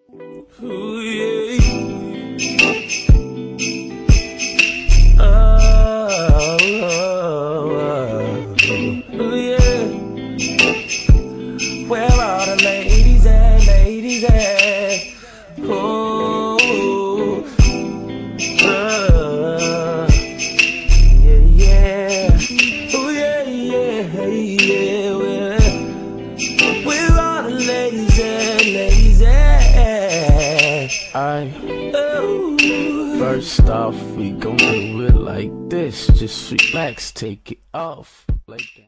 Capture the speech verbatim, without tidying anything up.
Ooh, yeah. Oh, oh, oh, yeah. Where are the ladies at, ladies at? Oh, uh, yeah, yeah. Oh, yeah, yeah, yeah. Where, where are the ladies at, ladies at? I, oh. First off, we gon' do it like this. Just relax, take it off like that.